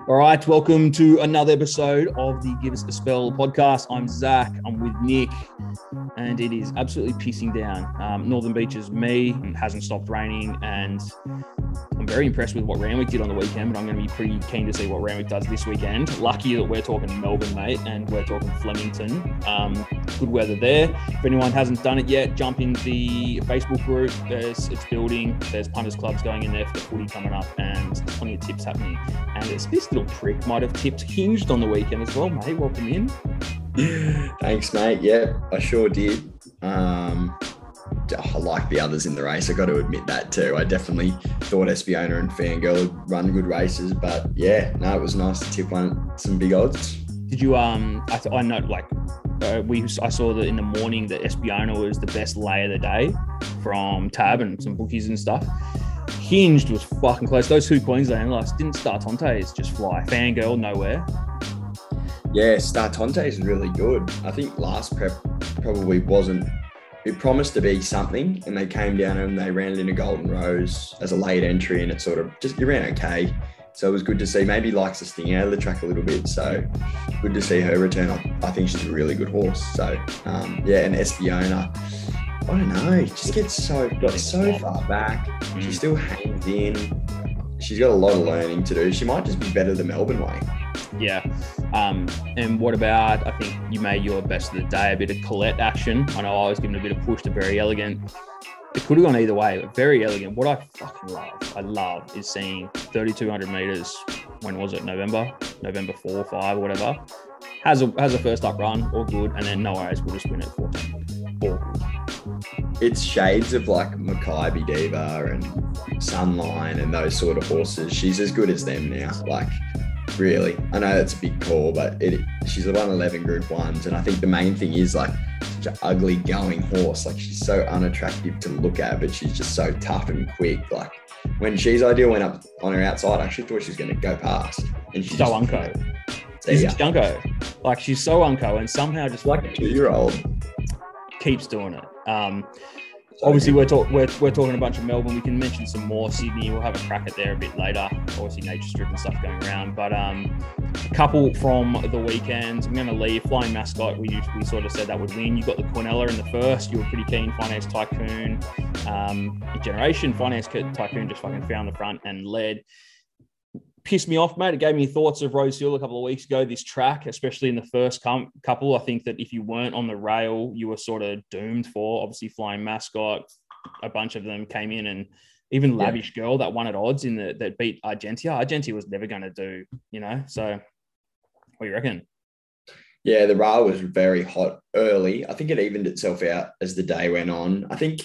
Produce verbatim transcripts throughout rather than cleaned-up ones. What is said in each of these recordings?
All right, welcome to another episode of the Give Us a Spell podcast. I'm Zach, I'm with Nick, and it is absolutely pissing down. Um, Northern Beach is me, it hasn't stopped raining, and I'm very impressed with what Randwick did on the weekend, but I'm going to be pretty keen to see what Randwick does this weekend. Lucky that we're talking Melbourne, mate, and we're talking Flemington. Um, good weather there. If anyone hasn't done it yet, jump in the Facebook group. There's, it's building. There's punters clubs going in there for the footy coming up, and there's plenty of tips happening. And it's this little prick might have tipped Hinged on the weekend as well, mate. Welcome in. Thanks, mate. Yeah, I sure did. Um, I like the others in the race. I got to admit that too. I definitely thought Espiona and Fangirl would run good races, but yeah, no, it was nice to tip one some big odds. Did you? Um, I, th- I know, like, uh, we I saw that in the morning that Espiona was the best lay of the day from Tab and some bookies and stuff. Hinged was fucking close. Those two Queensland like didn't Startontes just fly? Fangirl nowhere. Yeah, Startonte is really good. I think last prep probably wasn't. It promised to be something, and they came down and they ran it in a Golden Rose as a late entry, and it sort of just, it ran okay. So it was good to see. Maybe likes to sting out of the track a little bit. So good to see her return. I, I think she's a really good horse. So um, yeah, and Espiona, I don't know, it just gets so, got so far back. Mm. She still hangs in. She's got a lot of learning to do. She might just be better the Melbourne way. Yeah. Um, and what about, I think you made your best of the day, a bit of Colette action. I know I was giving a bit of push to Very Elegant. It could have gone either way, but Very Elegant. What I fucking love, I love is seeing thirty-two hundred metres, when was it, November? November four, five, or whatever. Has a has a first up run, all good, and then no worries, we'll just win at fourteen. All good. It's shades of like Mackay Diva and Sunline and those sort of horses. She's as good as them now. Like, really, I know that's a big call, but it she's won eleven Group Ones, and I think the main thing is like such an ugly going horse. Like, she's so unattractive to look at, but she's just so tough and quick. Like, when She's Ideal went up on her outside, I actually thought she was going to go past, and she's so unco. She's just unco. Like, she's so unco, and somehow just like a two-year-old keeps doing it. Um, Obviously, we're, talk- we're we're talking a bunch of Melbourne. We can mention some more. Sydney, we'll have a crack at there a bit later. Obviously, nature strip and stuff going around. But um, a couple from the weekend. I'm going to leave Flying Mascot. We we sort of said that would win. You got the Quinella in the first. You were pretty keen. Finance Tycoon. Um, Generation. Finance Tycoon just fucking found the front and led. Pissed me off, mate. It gave me thoughts of Rose Hill a couple of weeks ago. This track, especially in the first com- couple, I think that if you weren't on the rail, you were sort of doomed for. Obviously, Flying Mascot, a bunch of them came in, and even Lavish yeah. Girl that won at odds in the that beat Argentia. Argentia was never going to do, you know. So, what do you reckon? Yeah, the rail was very hot early. I think it evened itself out as the day went on. I think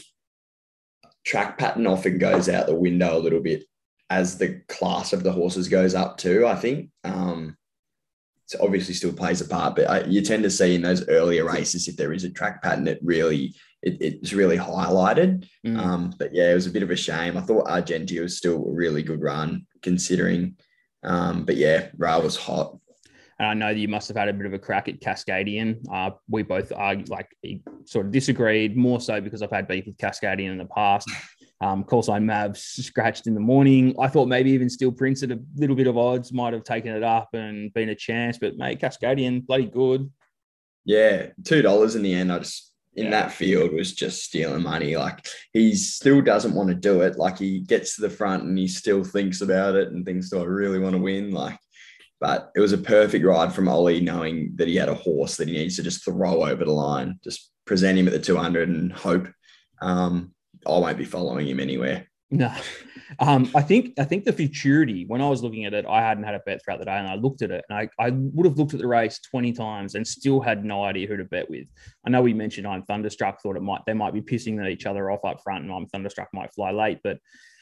track pattern often goes out the window a little bit as the class of the horses goes up too, I think. Um, it obviously still plays a part, but I, you tend to see in those earlier races, if there is a track pattern, it really, it, it's really highlighted. Mm. Um, but yeah, it was a bit of a shame. I thought Argentia was still a really good run considering. Um, but yeah, rail was hot. And I know that you must have had a bit of a crack at Cascadian. Uh, we both argued, like, sort of disagreed, more so because I've had beef with Cascadian in the past. Um, call sign Mavs scratched in the morning. I thought maybe even Steel Prince at a little bit of odds might have taken it up and been a chance, but mate, Cascadian, bloody good. Yeah, two dollars in the end. I just in yeah. that field was just stealing money. Like, he still doesn't want to do it. Like, he gets to the front and he still thinks about it and thinks, do I really want to win? Like, but it was a perfect ride from Ollie, knowing that he had a horse that he needs to just throw over the line, just present him at the two hundred and hope. Um, I won't be following him anywhere. No. Um, I think I think the futurity, when I was looking at it, I hadn't had a bet throughout the day, and I looked at it, and I, I would have looked at the race twenty times and still had no idea who to bet with. I know we mentioned I'm Thunderstruck, thought it might they might be pissing at each other off up front, and I'm Thunderstruck might fly late, but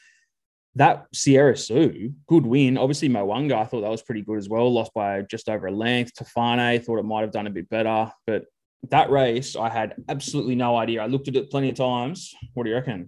that Sierra Sue, good win. Obviously, Mo'unga, I thought that was pretty good as well. Lost by just over a length. Tafane, thought it might have done a bit better, but that race, I had absolutely no idea. I looked at it plenty of times. What do you reckon?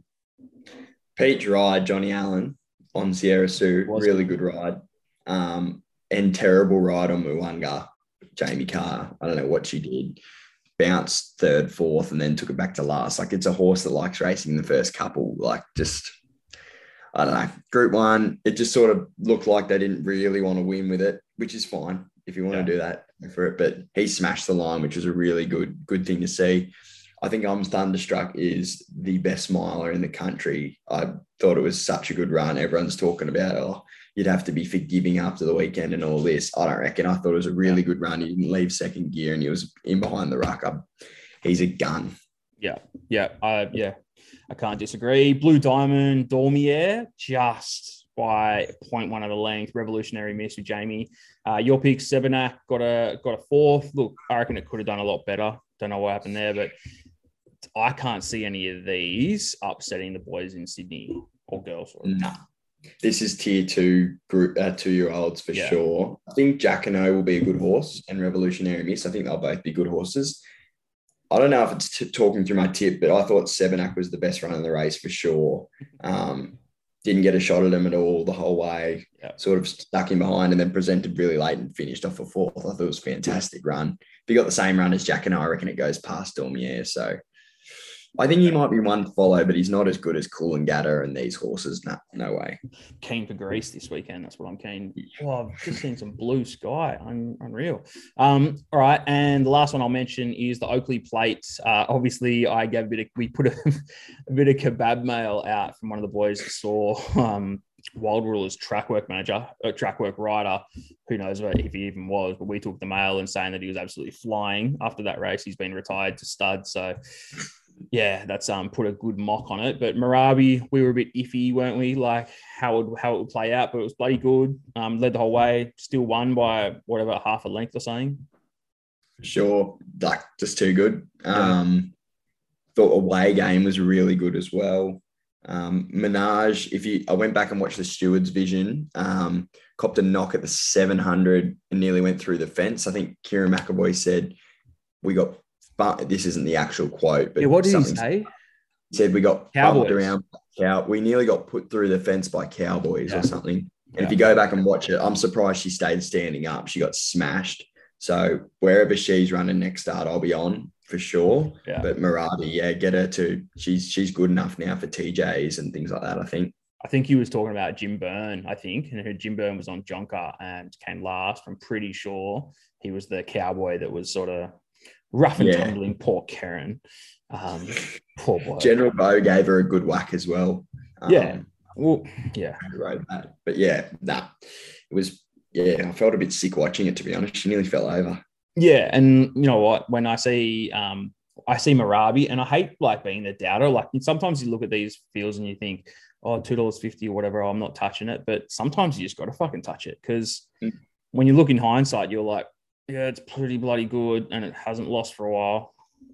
Peach ride, Johnny Allen on Sierra Sue. Really good ride. Um, and terrible ride on Mo'unga. Jamie Carr. I don't know what she did. Bounced third, fourth, and then took it back to last. Like, it's a horse that likes racing the first couple. Like, just, I don't know. Group one, it just sort of looked like they didn't really want to win with it, which is fine. If you want yeah. to do that, go for it. But he smashed the line, which was a really good, good thing to see. I think I'm Thunderstruck is the best miler in the country. I thought it was such a good run. Everyone's talking about, oh, you'd have to be forgiving after the weekend and all this. I don't reckon. I thought it was a really good run. He didn't leave second gear and he was in behind the ruck. I, he's a gun. Yeah, yeah, uh, yeah. I can't disagree. Blue Diamond, Dormier, just by zero point one of the length. Revolutionary miss with Jamie. Uh, your pick, Sebenak, got a got a fourth. Look, I reckon it could have done a lot better. Don't know what happened there, but I can't see any of these upsetting the boys in Sydney or girls. Or no. This is tier two group, uh, two-year-olds for yeah. sure. I think Jacquino will be a good horse and Revolutionary Miss. I think they'll both be good horses. I don't know if it's t- talking through my tip, but I thought Sebenak was the best run in the race for sure. Um, didn't get a shot at him at all the whole way. Yeah. Sort of stuck in behind and then presented really late and finished off a fourth. I thought it was a fantastic run. If he got the same run as Jacquino, I reckon it goes past Dormier. So I think he might be one to follow, but he's not as good as Coolangatta and these horses. No, no way. Keen for Greece this weekend. That's what I'm keen. Oh, I've just seen some blue sky. Un- unreal. Um, all right. And the last one I'll mention is the Oakley Plate. Uh, obviously, I gave a bit of, we put a, a bit of kebab mail out from one of the boys that saw um, Wild Ruler's track work manager, a track work rider. Who knows if he even was, but we took the mail and saying that he was absolutely flying after that race. He's been retired to stud. So, yeah, that's um put a good mock on it. But Marabi, we were a bit iffy, weren't we? Like how it, how it would play out, but it was bloody good. Um, led the whole way, still won by whatever, half a length or something. Sure, like just too good. Um, thought away game was really good as well. Um, Minaj, if you, I went back and watched the Stewards Vision, um, copped a knock at the seven hundred and nearly went through the fence. I think Kieran McAvoy said we got. But this isn't the actual quote. But yeah, what did he say? He said we got Cowboys. around. Cow- we nearly got put through the fence by Cowboys yeah. or something. And yeah. if you go back and watch it, I'm surprised she stayed standing up. She got smashed. So wherever she's running next start, I'll be on for sure. Yeah. But Marabi, yeah, get her to. She's she's good enough now for T Js and things like that, I think. I think he was talking about Jim Byrne, I think. And Jim Byrne was on Jonker and came last. I'm pretty sure he was the cowboy that was sort of rough and yeah. tumbling, poor Karen. Um, poor boy. General Bo gave her a good whack as well. Um, yeah. Well, yeah. Wrote that. But yeah, nah. It was, yeah, I felt a bit sick watching it, to be honest. She nearly fell over. Yeah. And you know what? When I see, um, I see Marabi, and I hate like being the doubter. Like sometimes you look at these fields and you think, oh, two dollars fifty or whatever, oh, I'm not touching it. But sometimes you just got to fucking touch it because mm. when you look in hindsight, you're like, yeah, it's pretty bloody good, and it hasn't lost for a while.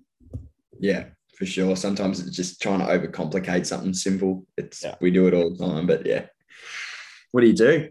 Yeah, for sure. Sometimes it's just trying to overcomplicate something simple. It's yeah. we do it all the time, but yeah. What do you do?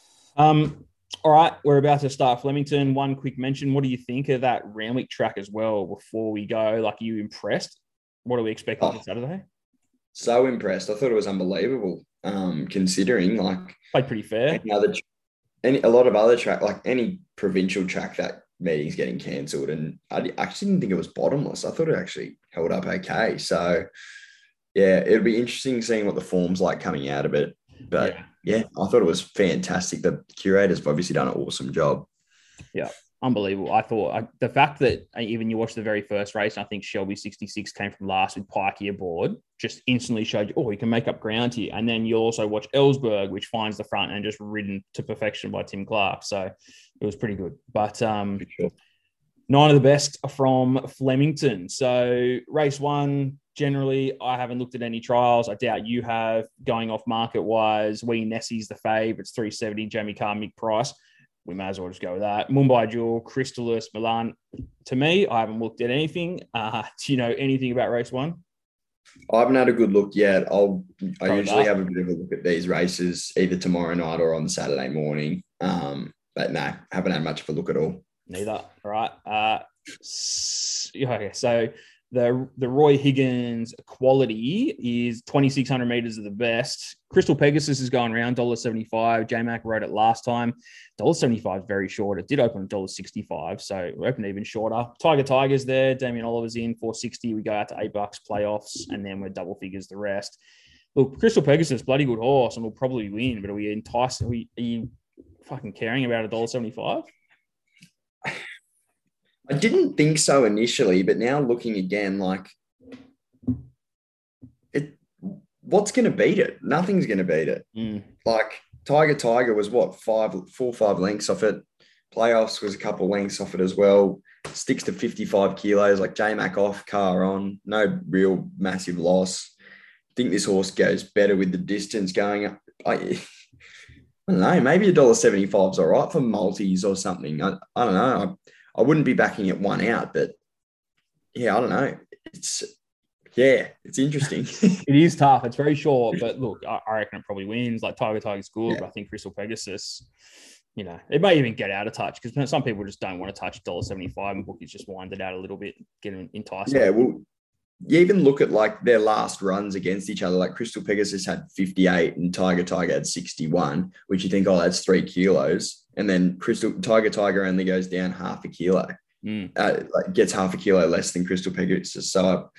Um, all right, we're about to start Flemington. One quick mention. What do you think of that Randwick track as well before we go? Like, are you impressed? What are we expecting oh, for Saturday? So impressed. I thought it was unbelievable, um, considering like played pretty fair. Any other Any a lot of other track, like any provincial track, that meeting's getting cancelled, and I actually didn't think it was bottomless. I thought it actually held up okay. So, yeah, it'll be interesting seeing what the form's like coming out of it. But yeah, yeah I thought it was fantastic. The curators have obviously done an awesome job. Yeah, unbelievable. I thought I, the fact that even you watched the very first race, and I think Shelby sixty-six came from last with Pikey aboard, just instantly showed you, oh, you can make up ground here. And then you'll also watch Ellsberg, which finds the front and just ridden to perfection by Tim Clark. So it was pretty good. But um, sure. nine of the best are from Flemington. So race one, generally, I haven't looked at any trials. I doubt you have. Going off market-wise, Wee Nessie's the fave. It's three seventy, Jamie Carr, Mick Price. We may as well just go with that. Mumbai Jewel, Crystalis, Milan. To me, I haven't looked at anything. Uh, do you know anything about race one? I haven't had a good look yet. I'll. I Probably usually that. have a bit of a look at these races either tomorrow night or on Saturday morning. Um, but no, haven't had much of a look at all. Neither. All right. Uh, okay. So the the Roy Higgins quality is twenty-six hundred meters of the best. Crystal Pegasus is going around one dollar seventy-five. J-Mac rode it last time. one dollar seventy-five is very short. It did open one dollar sixty-five, so we opened even shorter. Tiger Tiger's there. Damien Oliver's in four sixty. We go out to eight bucks playoffs, and then we're double figures the rest. look, Crystal Pegasus, bloody good horse, and will probably win. But are we enticed? Are, we, are you fucking caring about a dollar seventy-five? I didn't think so initially, but now looking again, like it, what's going to beat it? Nothing's going to beat it. Mm. Like Tiger Tiger was what five, four, five lengths off it. Playoffs was a couple of lengths off it as well. Sticks to fifty-five kilos. Like J-Mac off, car on. No real massive loss. I think this horse goes better with the distance going up. I, I don't know. Maybe a dollar seventy-five is all right for multis or something. I, I don't know. I, I wouldn't be backing it one out, but yeah, I don't know. It's yeah, it's interesting. It is tough. It's very short, but look, I, I reckon it probably wins. Like Tiger Tiger's good, Yeah. but I think Crystal Pegasus, you know, it may even get out of touch because some people just don't want to touch a dollar seventy-five, and bookies just wind it out a little bit, get an enticement. Yeah, well, you even look at like their last runs against each other. Like Crystal Pegasus had fifty-eight and Tiger Tiger had sixty-one, which you think, oh, that's three kilos. And then Crystal Tiger Tiger only goes down half a kilo, Mm. uh, like gets half a kilo less than Crystal Pegasus. So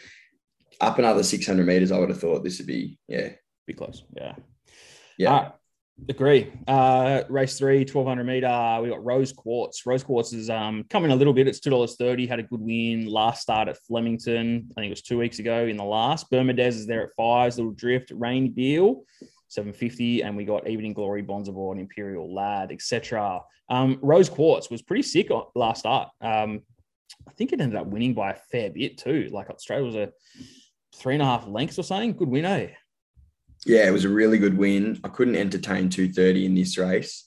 up another six hundred meters, I would have thought this would be, yeah. Be close. Yeah. Yeah. Uh, agree. Uh, race three, twelve hundred meter. We got Rose Quartz. Rose Quartz is um, coming a little bit. It's two dollars thirty. Had a good win last start at Flemington. I think it was two weeks ago in the last. Bermudez is there at fives. Little Drift, Rain Deal, seven fifty. And we got Evening Glory, Bonzavore, and Imperial Lad, et cetera. Um, Rose Quartz was pretty sick last start. Um, I think it ended up winning by a fair bit too. Like Australia was a three and a half lengths or something. Good win, eh? Yeah, it was a really good win. I couldn't entertain two thirty in this race.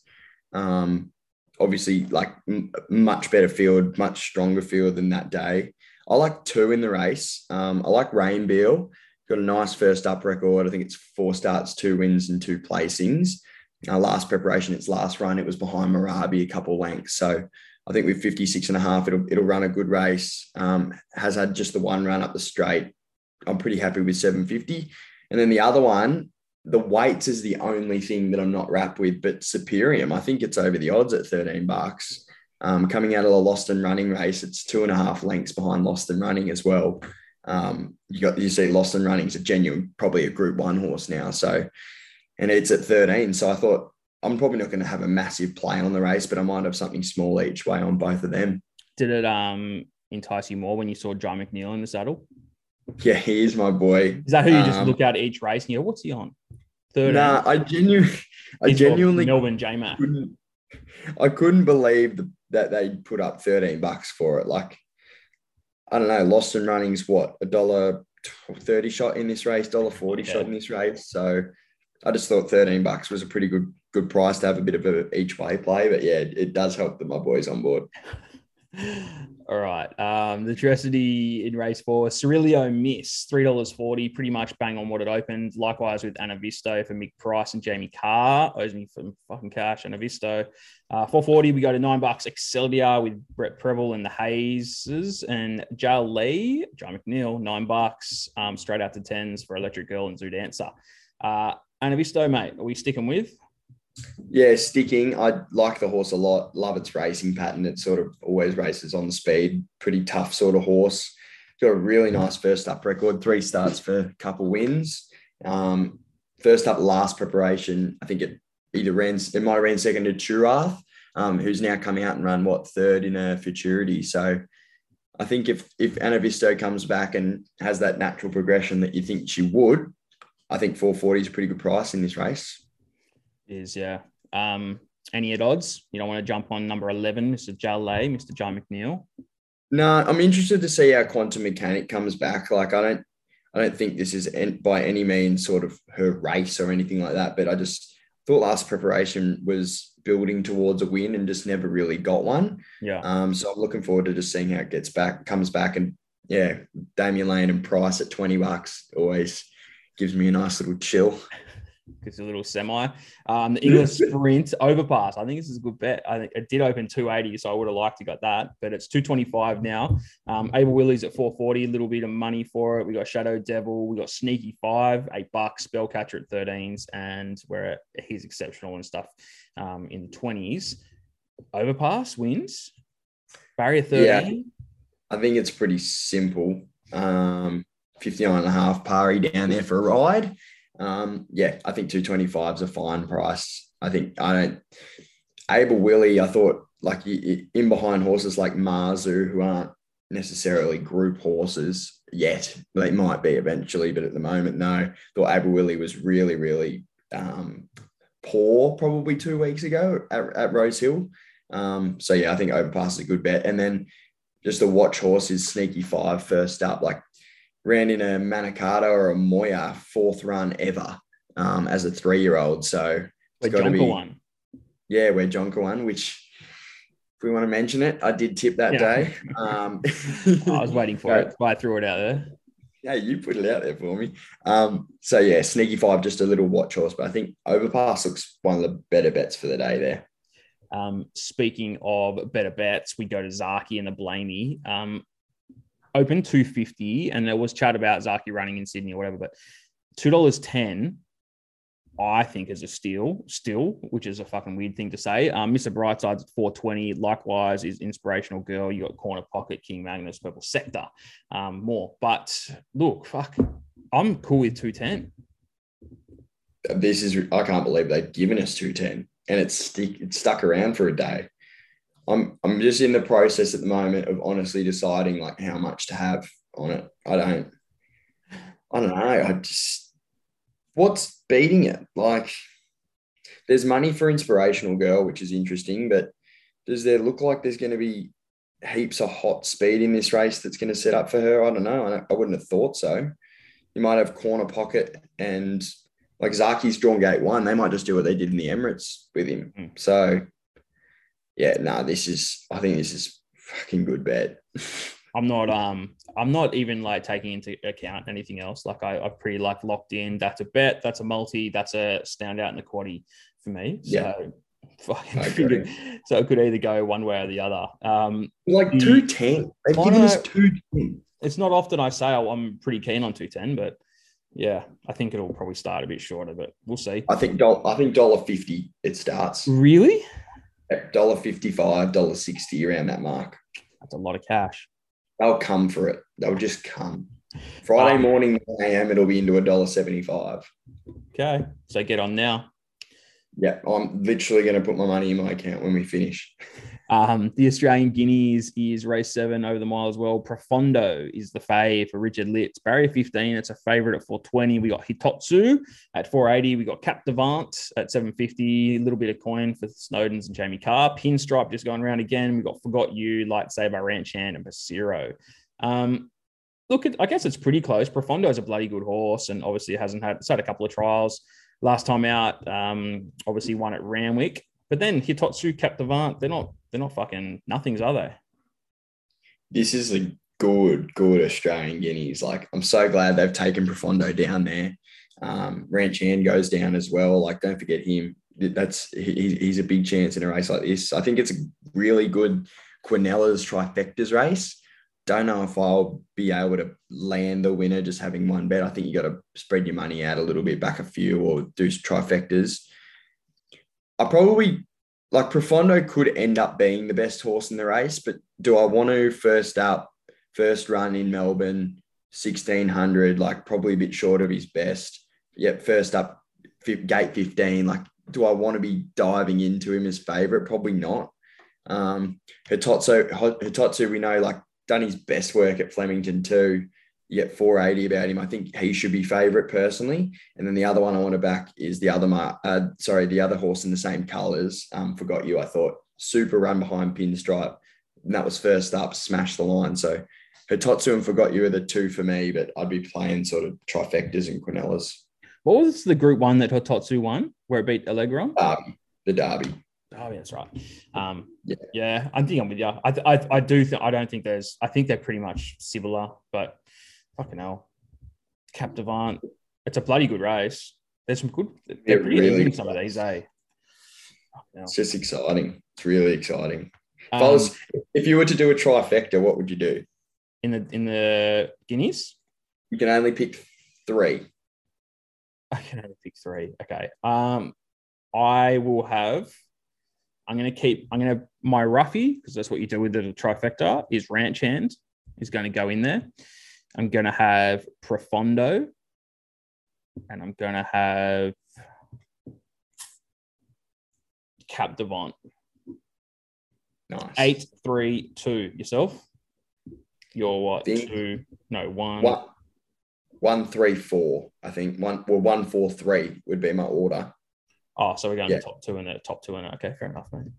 Um, obviously, like m- much better field, much stronger field than that day. I like two in the race. Um, I like Rainbeal. Got a nice first up record. I think it's four starts, two wins, and two placings. Uh, last preparation, its last run, it was behind Marabi a couple lengths. So I think with fifty-six and a half, it'll it'll run a good race. Um, has had just the one run up the straight. I'm pretty happy with seven fifty. And then the other one, the weights is the only thing that I'm not wrapped with, but Superium, I think it's over the odds at thirteen bucks. Um, coming out of the Lost and Running race, it's two and a half lengths behind Lost and Running as well. Um, you got you see Lost and Running is a genuine, probably a Group One horse now. So, and it's at thirteen. So I thought I'm probably not going to have a massive play on the race, but I might have something small each way on both of them. Did it um, entice you more when you saw John McNeil in the saddle? Yeah, he is my boy. Is that who you just um, look at each race and you go, what's he on? Third. Nah, I genuinely, I genuinely Melbourne J-Mac. couldn't, I couldn't believe the, that they put up thirteen bucks for it. Like, I don't know, Lost and Running's what, a dollar thirty shot in this race, dollar forty Yeah. shot in this race. So I just thought thirteen bucks was a pretty good good price to have a bit of a each way play. But yeah, it, it does help that my boy's on board. All right. Um, the Dressity in race four, Cirilio Miss, three dollars forty, pretty much bang on what it opened. Likewise with Anavisto for Mick Price and Jamie Carr. Owes me some fucking cash, Anavisto. Uh, four forty, we go to nine bucks. Excelsior with Brett Preble and the Hazes. And Jal Lee, John McNeil, nine bucks. Um, straight out to tens for Electric Girl and Zoo Dancer. Uh, Anavisto, mate, are we sticking with? Yeah, sticking. I like the horse a lot. Love its racing pattern. It sort of always races on the speed. Pretty tough sort of horse. Got a really nice first up record. Three starts for a couple wins. Um, first up last preparation, I think it either ran, it might have ran second to Churath, um, who's now come out and run, what, third in a futurity. So I think if if Anavisto comes back and has that natural progression that you think she would, I think four forty is a pretty good price in this race. Is, yeah. Um, any at odds? You don't want to jump on number eleven, Mister Jalay, Mister John McNeil? No, I'm interested to see how Quantum Mechanic comes back. Like, I don't, I don't think this is en- by any means sort of her race or anything like that. But I just thought last preparation was building towards a win and just never really got one. Yeah. Um. So I'm looking forward to just seeing how it gets back, comes back, and yeah, Damian Lane and Price at twenty bucks always gives me a nice little chill. It's a little semi. Um, the English Sprint Overpass. I think this is a good bet. I think it did open two eighty, so I would have liked to got that, but it's two twenty-five now. Um, Abel Willie's at four forty, a little bit of money for it. We got Shadow Devil, we got Sneaky Five, eight bucks, Spellcatcher at thirteens, and where he's exceptional and stuff um, in the twenties. Overpass wins. Barrier thirteen. Yeah, I think it's pretty simple. Um, fifty-nine and a half pari down there for a ride. Um, yeah, I think two twenty-five is a fine price. I think I don't. Abel Willie, I thought like in behind horses like Marzu, who aren't necessarily group horses yet. They might be eventually, but at the moment, no. I thought Abel Willie was really, really um, poor probably two weeks ago at, at Rose Hill. Um, so yeah, I think Overpass is a good bet. And then just the watch horse is Sneaky Five first up, like ran in a Manikato or a Moya fourth run ever um, as a three-year-old. So it's got to be one. Yeah, where Jonker won, which if we want to mention it, I did tip that yeah. day. Um, I was waiting for it. I threw it out there. Yeah, you put it out there for me. Um, so yeah, Sneaky Five, just a little watch horse, but I think Overpass looks one of the better bets for the day there. Um, speaking of better bets, we go to Zaki and the Blamey. Um, open two fifty, and there was chat about Zaki running in Sydney or whatever, but two dollars ten, I think, is a steal still, which is a fucking weird thing to say. Um, Mister Brightside's at four twenty. Likewise is Inspirational Girl. You got Corner Pocket, King Magnus, Purple Sector, um, more. But look, fuck, I'm cool with two ten. This is, I can't believe they've given us two ten, and it's stick, it's stuck around for a day. I'm I'm just in the process at the moment of honestly deciding like how much to have on it. I don't, I don't know. I just, what's beating it? Like, there's money for Inspirational Girl, which is interesting, but does there look like there's going to be heaps of hot speed in this race that's going to set up for her? I don't know. I, don't, I wouldn't have thought so. You might have Corner Pocket and like Zaki's drawn gate one. They might just do what they did in the Emirates with him. Mm. So, yeah, no, nah, this is, I think this is fucking good bet. I'm not um I'm not even like taking into account anything else. Like I, I've pretty like locked in. That's a bet, that's a multi, that's a standout in the quaddie for me. Yeah. So fucking so it could either go one way or the other. Um like the, two ten. They've given us two ten. It's not often I say I'm pretty keen on two ten, but yeah, I think it'll probably start a bit shorter, but we'll see. I think I think dollar fifty it starts. Really? Dollar fifty five, dollar sixty around that mark. That's a lot of cash. They'll come for it. They'll just come. Friday um, morning, nine a.m., it'll be into one dollar seventy-five. Okay. So get on now. Yeah, I'm literally going to put my money in my account when we finish. Um, the Australian Guineas is race seven over the mile as well. Profondo is the fave for Richard Litz. Barrier fifteen, it's a favourite at four twenty. We got Hitotsu at four eighty. We got Cap Devant at seven fifty. A little bit of coin for Snowdens and Jamie Carr. Pinstripe just going around again. We got Forgot You, Lightsaber, Ranch Hand, and Basiro. Um, look, I guess it's pretty close. Profondo is a bloody good horse, and obviously hasn't had, it's had a couple of trials. Last time out, um, obviously won at Randwick. But then Hitotsu, Cap Devant, they're not they're not fucking nothings, are they? This is a good, good Australian Guineas. Like, I'm so glad they've taken Profondo down there. Um, Ranch Hand goes down as well. Like, don't forget him. That's he, he's a big chance in a race like this. I think it's a really good Quinellas trifectas race. Don't know if I'll be able to land the winner just having one bet. I think you got to spread your money out a little bit, back a few, or do trifectas. I probably, like, Profondo could end up being the best horse in the race, but do I want to first up, first run in Melbourne, sixteen hundred, like probably a bit short of his best. Yep, first up, gate fifteen, like, do I want to be diving into him as favourite? Probably not. Um, Hitotsu, Hitotsu, we know, like, done his best work at Flemington too. You get four eighty about him. I think he should be favourite personally. And then the other one I want to back is the other, mar- uh, sorry, the other horse in the same colours. Um, Forgot You. I thought super run behind Pinstripe, and that was first up, smashed the line. So Hitotsu and Forgot You are the two for me, but I'd be playing sort of trifectas and Quinellas. What was the Group One that Hitotsu won, where it beat Allegron? Derby, the Derby. Oh, yeah, that's right. Um, yeah. yeah, I think I'm with you. I, I, I do think I don't think there's. I think they're pretty much similar, but fucking hell, Cap Devant. It's a bloody good race. There's some good. They're pretty really even some of these, eh? It's just exciting. It's really exciting. If, Um, I was, if you were to do a trifecta, what would you do? in the in the Guineas, You can only pick three. I can only pick three. Okay. Um, I will have. I'm going to keep. I'm going to my roughie, because that's what you do with the trifecta. Is Ranch Hand is going to go in there. I'm going to have Profondo. and I'm going to have Cap Devant. Nice. Eight, three, two. Yourself? You're what? Think two? No, one. One, one, three, four. I think one. Well, one, four, three would be my order. Oh, so we're going Yeah. to top two in it. Top two in it. Okay, fair enough, mate.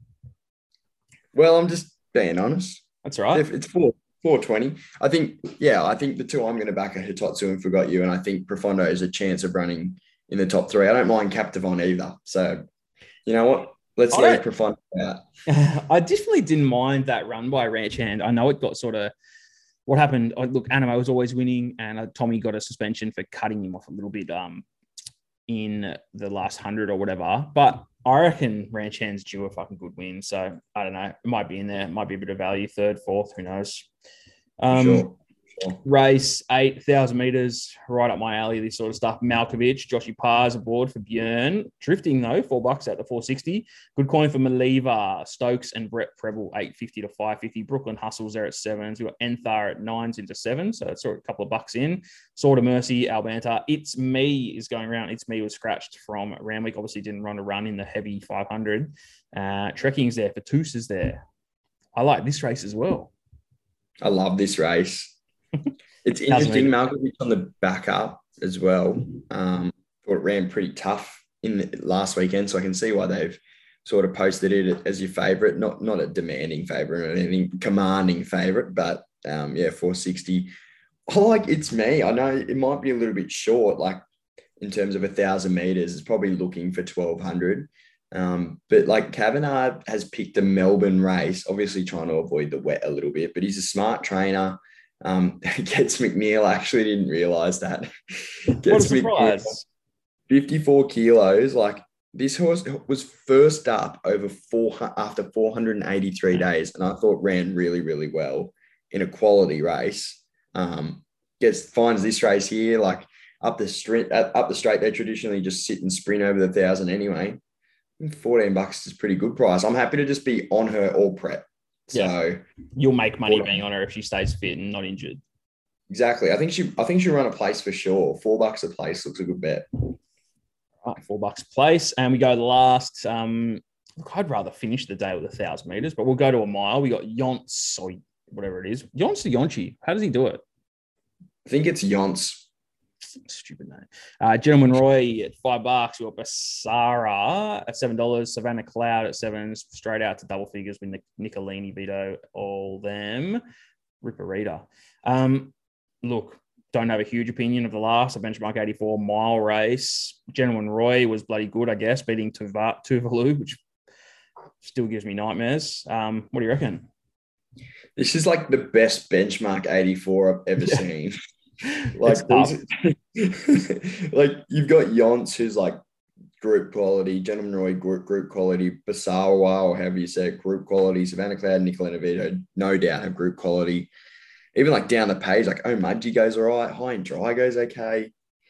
Well, I'm just being honest. That's all right. If it's four, four twenty. I think, yeah, I think the two I'm going to back are Hitotsu and Forgot You, and I think Profondo has a chance of running in the top three. I don't mind Cap Devant either. So, you know what? Let's I leave don't- Profondo out. I definitely didn't mind that run by Ranch Hand. I know it got sort of what happened. I, look, Animo was always winning, and uh, Tommy got a suspension for cutting him off a little bit um, in the last hundred or whatever. But I reckon Ranch Hand's due a fucking good win. So I don't know. It might be in there. It might be a bit of value. Third, fourth, who knows? Um, Sure. Sure. Race eight thousand meters, right up my alley. This sort of stuff. Malkovich, Joshy Pars aboard for Björn. Drifting though, four bucks at the four sixty. Good coin for Maliva, Stokes, and Brett Preble, eight fifty to five fifty. Brooklyn Hustles there at sevens. We've got Enthar at nines into sevens, so it's sort of a couple of bucks in. Sword of Mercy, Albanta. It's Me is going around. It's Me was scratched from Ramwick. Obviously didn't run a run in the heavy five hundred. Uh, Trekking's there. Fatus is there. I like this race as well. I love this race. It's interesting. Malkovich on the back up as well. Um, thought it ran pretty tough in the last weekend, so I can see why they've sort of posted it as your favourite. Not not a demanding favourite or anything, commanding favourite, but um, yeah, four sixty. I like It's Me. I know it might be a little bit short, like in terms of a thousand meters. It's probably looking for twelve hundred. Um, but like Kavanagh has picked a Melbourne race, obviously trying to avoid the wet a little bit, but he's a smart trainer. Um, gets McNeil. I actually didn't realize that. Gets What a surprise. McNeil, fifty-four kilos. Like this horse was first up over four after four hundred eighty-three days, and I thought ran really, really well in a quality race. Um, gets finds this race here, like up the street, up the straight. They traditionally just sit and sprint over the thousand anyway. fourteen bucks is pretty good price. I'm happy to just be on her all prep. So Yeah. You'll make money being on her if she stays fit and not injured. exactly. I think she I think she'll run a place for sure. Four bucks a place looks a good bet. Right, four bucks a place. And we go last. Um, look, I'd rather finish the day with a thousand meters, but we'll go to a mile. We got Yonts or whatever it is. Yonts or Yonchi? How does he do it? I think it's Yonts. Stupid name. Uh, Gentleman Roy at five bucks. We got Basara at seven dollars. Savannah Cloud at seven. Straight out to double figures with Nicolini, Vito, all them. Ripper Reader. Um, look, don't have a huge opinion of the last. A benchmark eighty-four mile race. Gentleman Roy was bloody good, I guess, beating Tuva- Tuvalu, which still gives me nightmares. Um, what do you reckon? This is like the best benchmark eighty-four I've ever Yeah. seen. Like, these, like you've got Yonts, who's like group quality, Gentleman Roy group, group quality, Basawa, or however you say it, group quality, Savannah Cloud, Nicolina Vito, no doubt have group quality. Even like down the page, like Oh Mudgy goes all right, High and Dry goes okay.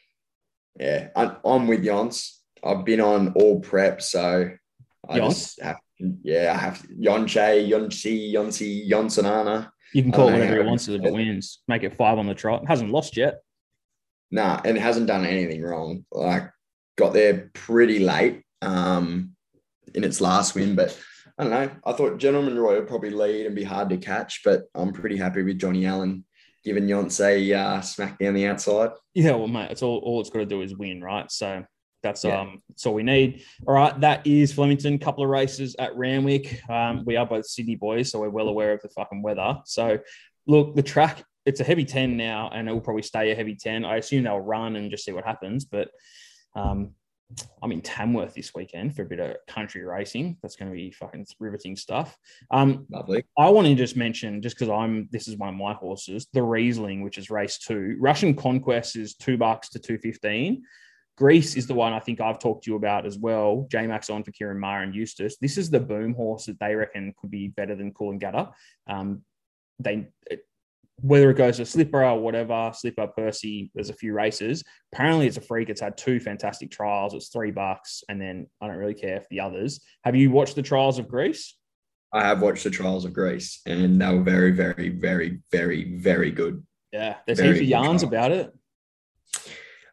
Yeah, I'm, I'm with Yonts. I've been on all prep, so I Yonts? just have to, yeah, I have to, Yonche, Yonchi, Yonsi, Yonsonana. You can I call it don't know whatever how he wants to if it wins. Make it five on the trot. Hasn't lost yet. Nah, and hasn't done anything wrong. Like, got there pretty late um, in its last win, but I don't know. I thought Gentleman Roy would probably lead and be hard to catch, but I'm pretty happy with Johnny Allen giving Yonce a uh, smack down the outside. Yeah, well, mate, it's all, all it's got to do is win, right? So that's Yeah. um that's all we need. All right, that is Flemington. Couple of races at Randwick. Um, we are both Sydney boys, so we're well aware of the fucking weather. So, look, the track, it's a heavy ten now, and it will probably stay a heavy ten. I assume they'll run and just see what happens, but um, I'm in Tamworth this weekend for a bit of country racing. That's going to be fucking riveting stuff. Um, Lovely. I want to just mention, just because I'm, this is one of my horses, the Riesling, which is race two. Russian Conquest is two bucks to two fifteen. Greece is the one I think I've talked to you about as well. J-Max on for Kieran Maher and Eustace. This is the boom horse that they reckon could be better than Coolangatta. Um, they, it, whether it goes to Slipper or whatever, Slipper, Percy, there's a few races. Apparently it's a freak. It's had two fantastic trials. It's three bucks. And then I don't really care for the others. Have you watched the trials of Greece? I have watched the Trials of Greece, and they were very, very, very, very, very good. Yeah. There's Very heaps of good yarns trials. about it.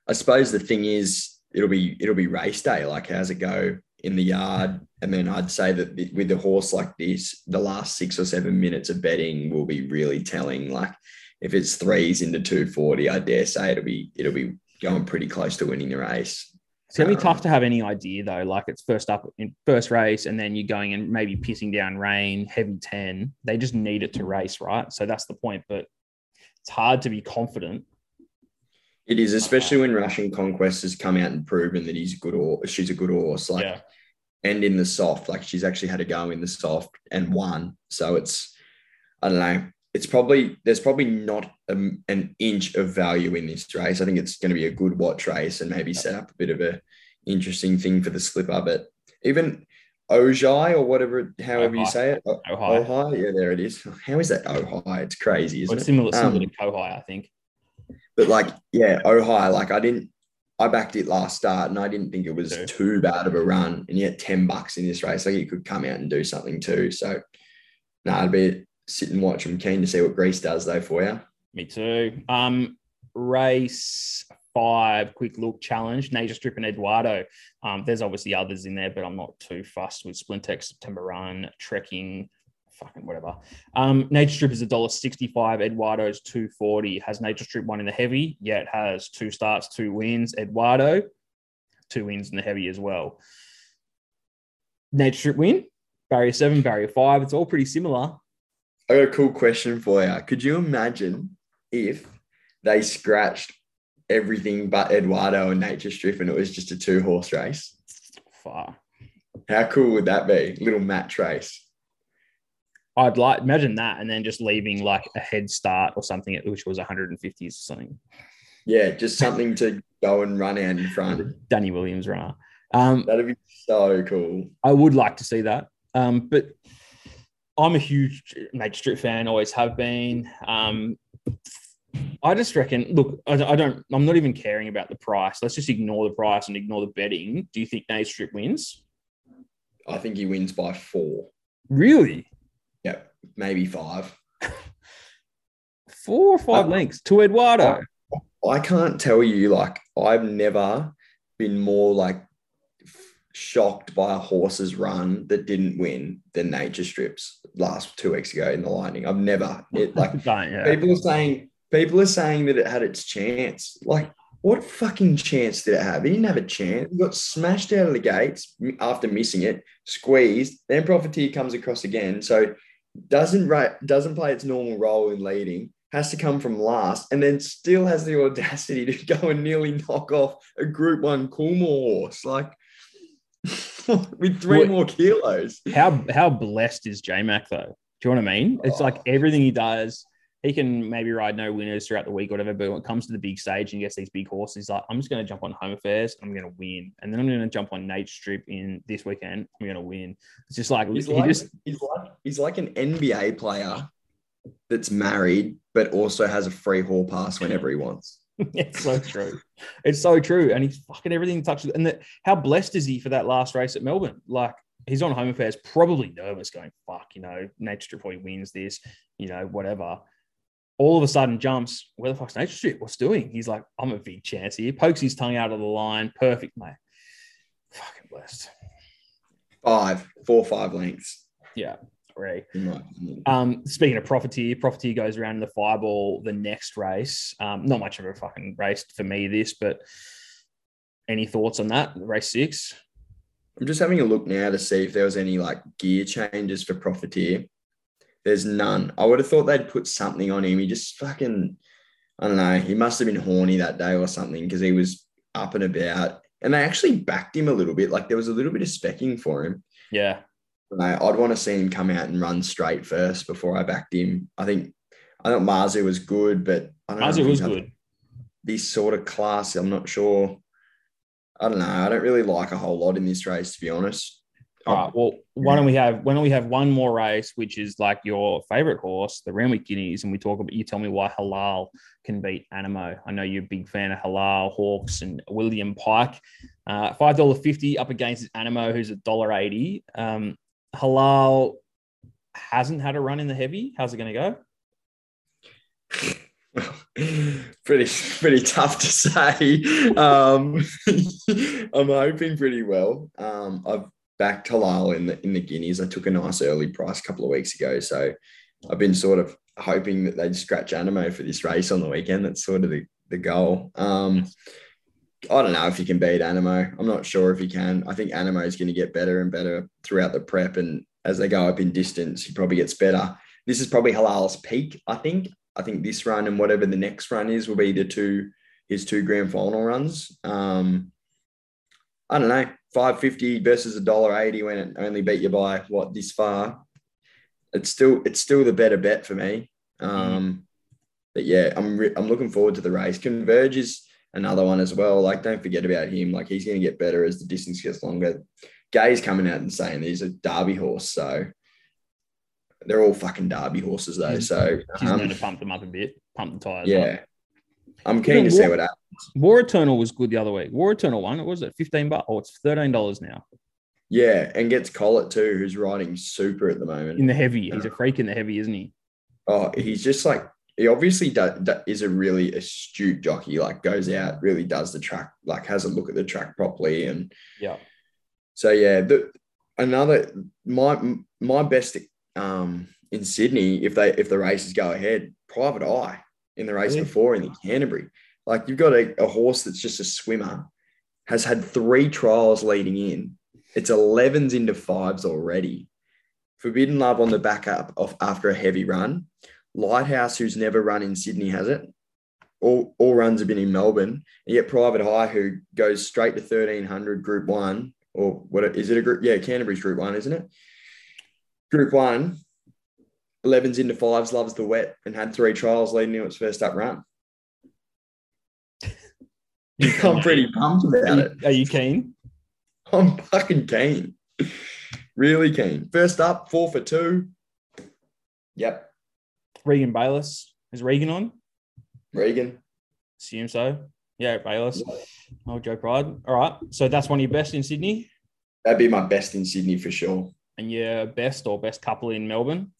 I suppose the thing is, it'll be it'll be race day. Like, how's it go in the yard? And then I'd say that the, with a horse like this, the last six or seven minutes of betting will be really telling. Like, if it's threes into two forty, I dare say it'll be it'll be going pretty close to winning the race. It's going to be tough to have any idea, though. Like, it's first up in first race, and then you're going and maybe pissing down rain, heavy ten. They just need it to race, right? So that's the point. But it's hard to be confident. It is, especially when Russian Conquest has come out and proven that he's a good horse. She's a good horse. Like, yeah. And in the soft, like, she's actually had a go in the soft and won. So it's, I don't know. It's probably, there's probably not a, an inch of value in this race. I think it's going to be a good watch race and maybe set up a bit of a interesting thing for the slipper. But even Ojai or whatever, however you say it. Ohai. Ohai. Yeah, there it is. How is that Ohai? It's crazy, isn't well, it? Similar, similar um, to Kohai, I think. But like, yeah, Ohai, like I didn't, I backed it last start and I didn't think it was Too. too bad of a run. And yet ten bucks in this race, like it could come out and do something too. So, no, nah, I'd be sit and watch. I'm keen to see what Greece does though for you. Me too. Um, race five, quick look challenge, Nature Strip and Eduardo. Um, there's obviously others in there, but I'm not too fussed with Splintex, September Run, Trekking, fucking whatever. Um, Nature Strip is one dollar sixty-five. Eduardo's two forty. Has Nature Strip one in the heavy? Yeah, it has two starts, two wins. Eduardo, two wins in the heavy as well. Nature Strip win, barrier seven, barrier five. It's all pretty similar. I got a cool question for you. Could you imagine if they scratched everything but Eduardo and Nature Strip and it was just a two-horse race? Far. How cool would that be? Little match race. I'd like imagine that, and then just leaving like a head start or something, which was one hundred fifties or something. Yeah, just something to go and run out in front. Danny Williams runner. Um, That'd be so cool. I would like to see that, um, but I'm a huge Nature Strip fan, always have been. Um, I just reckon, look, I, I don't, I'm not even caring about the price. Let's just ignore the price and ignore the betting. Do you think Nature Strip wins? I think he wins by four. Really? Yeah, maybe five. Four or five uh, lengths to Eduardo. I, I can't tell you, like, I've never been more, like, shocked by a horse's run that didn't win than Nature Strips last two weeks ago in the Lightning. I've never, it, like, yeah. people are saying, people are saying that it had its chance. Like, what fucking chance did it have? It didn't have a chance. It got smashed out of the gates after missing it, squeezed. Then Profiteer comes across again. So doesn't doesn't play its normal role in leading, has to come from last, and then still has the audacity to go and nearly knock off a Group One Coolmore horse, like with three what, more kilos. How how blessed is J-Mac though? Do you know what I mean? It's oh. like everything he does. He can maybe ride no winners throughout the week or whatever, but when it comes to the big stage and he gets these big horses, he's like, I'm just going to jump on Home Affairs and I'm going to win. And then I'm going to jump on Nature Strip in this weekend. I'm going to win. It's just like, he's he like, just, he's like, he's like an N B A player that's married, but also has a free hall pass whenever he wants. It's so true. It's so true. And he's fucking everything he touches. And the, how blessed is he for that last race at Melbourne? Like, he's on Home Affairs, probably nervous, going, fuck, you know, Nature Strip probably wins this, you know, whatever. All of a sudden jumps, where the fuck's Nature Strip? What's doing? He's like, I'm a big chance here. Pokes his tongue out of the line. Perfect, mate. Fucking blessed. Five, four, five lengths. Yeah, great. Um, speaking of Profiteer, Profiteer goes around in the fireball the next race. Um, not much of a fucking race for me, this, but any thoughts on that? Race six? I'm just having a look now to see if there was any like gear changes for Profiteer. There's none. I would have thought they'd put something on him. He just fucking, I don't know. He must have been horny that day or something because he was up and about. And they actually backed him a little bit. Like there was a little bit of specking for him. Yeah. You know, I'd want to see him come out and run straight first before I backed him. I think I thought Marzu was good, but I don't Marzu know. was good. This sort of class, I'm not sure. I don't know. I don't really like a whole lot in this race, to be honest. All right. Well, why don't we have why don't we have one more race, which is like your favorite horse, the Randwick Guineas, and we talk about. You tell me why Halal can beat Animo. I know you're a big fan of Halal, Hawks, and William Pike. Uh, Five dollar fifty up against Animo, who's a dollar eighty. Um, Halal hasn't had a run in the heavy. How's it going to go? pretty pretty tough to say. Um, I'm hoping pretty well. Um, I've backed Halal in the in the guineas. I took a nice early price a couple of weeks ago, so I've been sort of hoping that they'd scratch Animo for this race on the weekend. That's sort of the, the goal. Um, I don't know if you can beat Animo. I'm not sure if you can. I think Animo is going to get better and better throughout the prep, and as they go up in distance, he probably gets better. This is probably Halal's peak, I think. I think this run and whatever the next run is will be the two his two grand final runs. Um, I don't know, five fifty versus a dollar eighty when it only beat you by what this far. It's still it's still the better bet for me. Um, but yeah, I'm re- I'm looking forward to the race. Converge is another one as well. Like, don't forget about him. Like, he's going to get better as the distance gets longer. Gay's coming out and saying he's a Derby horse, so. They're all fucking Derby horses, though. He's, so he's um, going to pump them up a bit, pump the tyres yeah. up. I'm keen to see what happens. War Eternal was good the other week. War Eternal one, what was it? fifteen bucks? Oh, it's thirteen dollars now. Yeah, and gets Collett too, who's riding super at the moment. In the heavy. He's a freak in the heavy, isn't he? Oh, he's just like, he obviously does, is a really astute jockey, like goes out, really does the track, like has a look at the track properly. And yeah. So, yeah, the, another, my my best um, in Sydney, if they if the races go ahead, Private Eye in the race Really? before in the Canterbury. Like, you've got a, a horse that's just a swimmer, has had three trials leading in. It's elevens into fives already. Forbidden Love on the back up of after a heavy run. Lighthouse, who's never run in Sydney, has it. All, all runs have been in Melbourne. And yet Private Eye, who goes straight to thirteen hundred Group One, or what is it a group? Yeah, Canterbury's Group One, isn't it? Group One, elevens into fives, loves the wet, and had three trials leading to its first up run. I'm pretty pumped about Are you, it. are you keen? I'm fucking keen. Really keen. First up, four for two. Yep. Regan Bayless. Is Regan on? Regan. Assume so. Yeah, Bayless. Oh, Joe Pride. All right. So that's one of your best in Sydney? That'd be my best in Sydney for sure. And your best or best couple in Melbourne?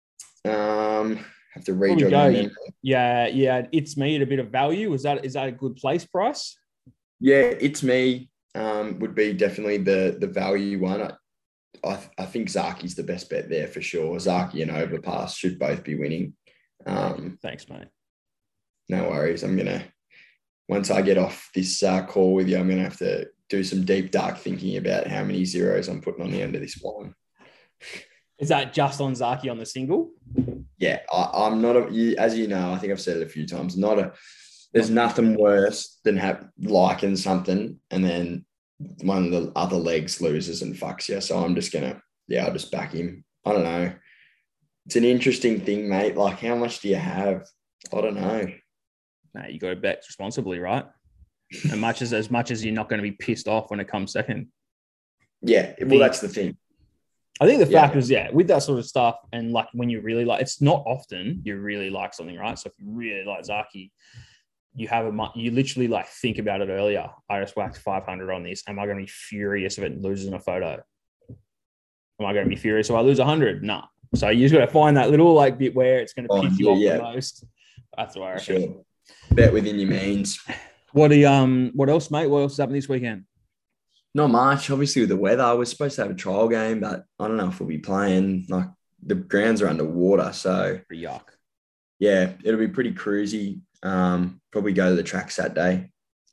Um, have to Here we read go. your Yeah, yeah. It's Me at a bit of value. Is that is that a good place price? Yeah, It's Me um, would be definitely the the value one. I, I, I think Zaki's the best bet there for sure. Zaki and Overpass should both be winning. Um, Thanks, mate. No worries. I'm gonna once I get off this uh, call with you, I'm gonna have to do some deep dark thinking about how many zeros I'm putting on the end of this one. Is that just on Zaki on the single? Yeah, I, I'm not a, as you know, I think I've said it a few times. Not a. There's nothing worse than have liking something and then one of the other legs loses and fucks you. So I'm just gonna, yeah, I'll just back him. I don't know. It's an interesting thing, mate. Like, how much do you have? I don't know. No, you got to bet responsibly, right? As much as as much as you're not going to be pissed off when it comes second. Yeah, well, that's the thing. I think the Yeah. fact is, yeah, with that sort of stuff, and like when you really like, it's not often you really like something, right? So if you really like Zaki, you have a you literally like think about it earlier. I just whacked five hundred on this. Am I going to be furious if it loses in a photo? Am I going to be furious if I lose one hundred? No. So you just got to find that little like bit where it's going to Oh, piss you yeah, off yeah. the most. That's what I reckon. Sure. Bet within your means. What do you, um what else, mate? What else is happening this weekend? Not much. Obviously, with the weather, we're supposed to have a trial game, but I don't know if we'll be playing. Like, the grounds are underwater, so Pretty yuck. yeah, it'll be pretty cruisy. Um, probably go to the track Saturday.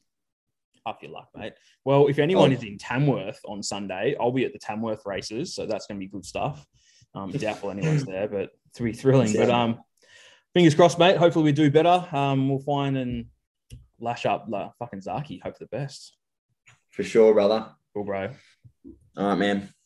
Up your luck, mate. Well, if anyone Oh. is in Tamworth on Sunday, I'll be at the Tamworth races, so that's going to be good stuff. Um, doubtful anyone's there, but it's be thrilling. But um, fingers crossed, mate. Hopefully we do better. Um, we'll find and lash up like, fucking Zaki. Hope for the best. For sure, brother. Cool, bro. All right, man.